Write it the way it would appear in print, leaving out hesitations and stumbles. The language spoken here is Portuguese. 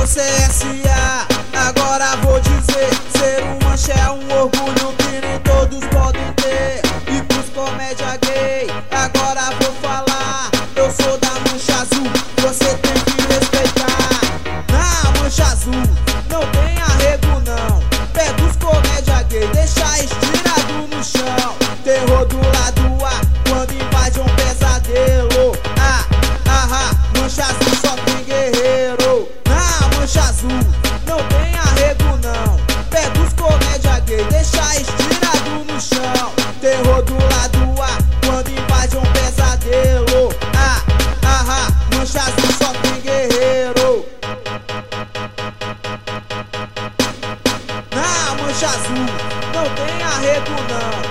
você é SA. Agora vou dizer, ser um mancha é um orgulho que nem todos podem ter. E pros comédia gay, agora vou falar, eu sou da mancha azul, você tem que respeitar. Na mancha azul, não tem arrego não, pé dos comédia gay, deixa estirado no chão. Terror do lado A, quando invade um pesadelo. Mancha azul só tem guerreiro. Na mancha azul, não tem arrego não, pé dos comédia gay, deixa estirado no chão. Terror do lado A, quando invade um pesadelo. Mancha azul só tem guerreiro. Na mancha azul, não tem arrego não,